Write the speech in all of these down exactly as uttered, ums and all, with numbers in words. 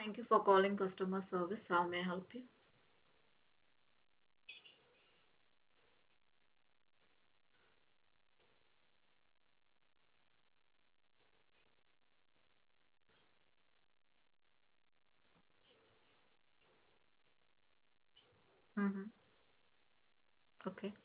Thank you for calling customer service. How may I help you? Mm-hmm. Okay.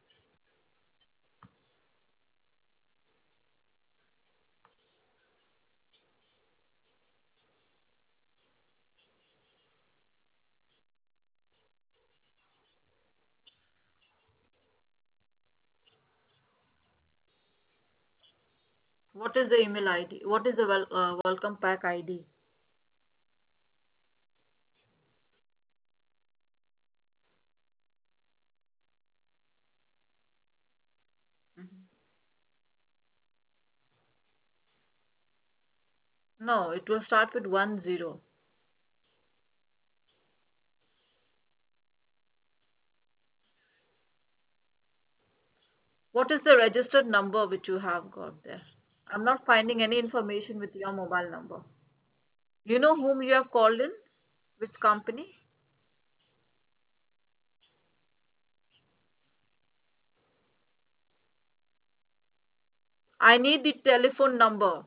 What is the email I D? What is the wel uh, welcome pack I D? Mhm. No, it will start with one zero. What is the registered number which you have got there? I'm not finding any information with your mobile number. You know whom you have called in? Which company? I need the telephone number.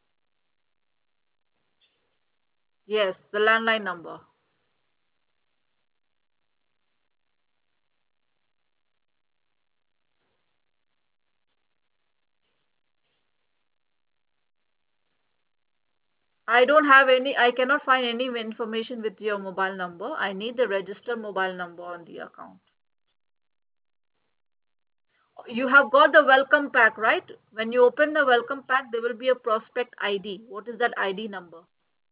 Yes, the landline number. I don't have any, I cannot find any information with your mobile number. I need the registered mobile number on the account. You have got the welcome pack, right? When you open the welcome pack, there will be a prospect I D. What is that I D number?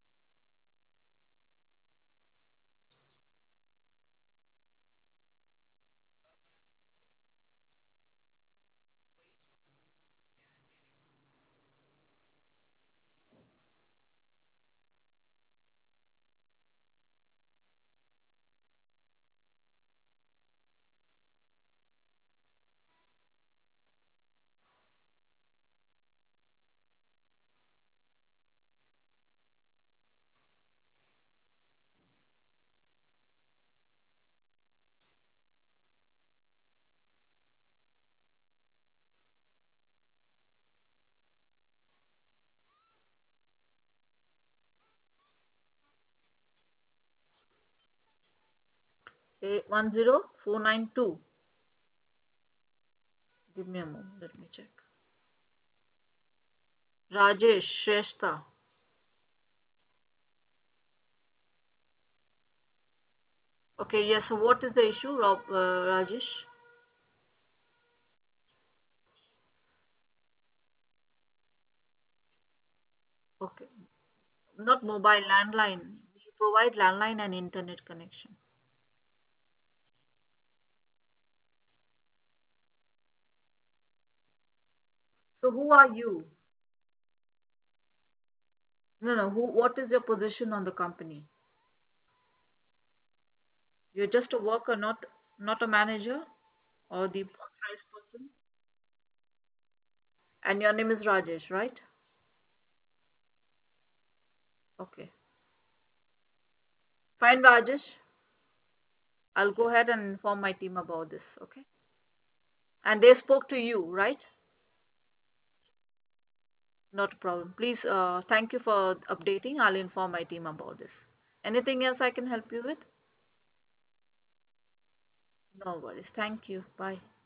A one zero four nine two. Give me a moment. Let me check. Rajesh Shrestha. Okay, yes. So what is the issue, Rob, uh, Rajesh? Okay. Not mobile, landline. We provide landline and internet connection. So who are you? No, no. Who? What is your position on the company? You're just a worker, not not a manager or the authorized person. And your name is Rajesh, right? Okay. Fine, Rajesh. I'll go ahead and inform my team about this. Okay. And they spoke to you, right? Not a problem. Please, uh, thank you for updating. I'll inform my team about this. Anything else I can help you with? No worries. Thank you. Bye.